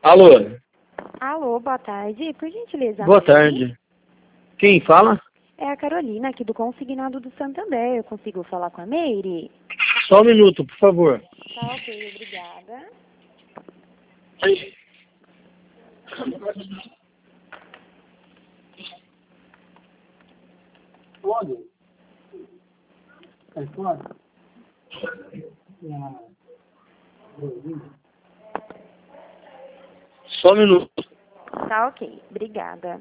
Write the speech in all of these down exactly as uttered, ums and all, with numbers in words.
Alô? Alô, boa tarde. Por gentileza. Boa Meire? tarde. Quem fala? É a Carolina, aqui do Consignado do Santander. Eu consigo falar com a Meire? Só um minuto, por favor. Tá ok, obrigada. Pode? É, pode? Só um minuto. Tá ok, obrigada.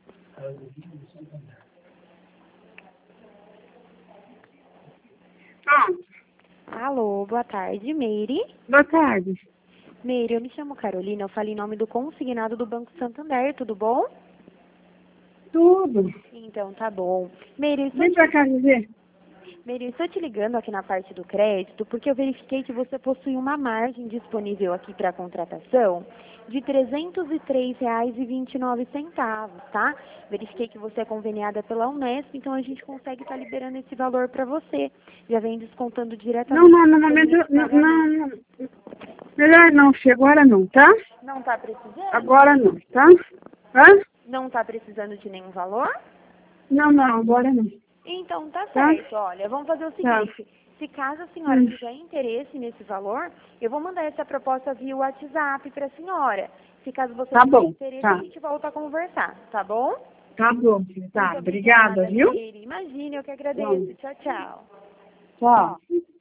Ah, Alô, boa tarde, Meire? boa tarde. Meire, eu me chamo Carolina, eu falo em nome do Consignado do Banco Santander, tudo bom? Tudo. Então, tá bom. Meire, eu estou Vem te... pra cá dizer. Meire, eu estou te ligando aqui na parte do crédito porque eu verifiquei que você possui uma margem disponível aqui para contratação de trezentos e três reais e vinte e nove centavos, tá? Verifiquei que você é conveniada pela Unesp, então a gente consegue estar liberando esse valor para você. Já vem descontando diretamente. Não, não, no do momento, seu não, pagamento. não, não. Melhor não, filho, agora não, tá? Não está precisando? Agora não, tá? Hã? Não está precisando de nenhum valor? Não, não, agora não. Então tá Tá. certo, olha, vamos fazer o Tá. seguinte, se caso a senhora Hum. tiver interesse nesse valor, eu vou mandar essa proposta via WhatsApp para a senhora. Se caso você Tá tiver bom, interesse, tá. a gente volta a conversar, tá bom? Tá bom, filho, tá. Muito Obrigada, viu? Meire. Imagine, eu que agradeço. Bom. Tchau, tchau. Tchau.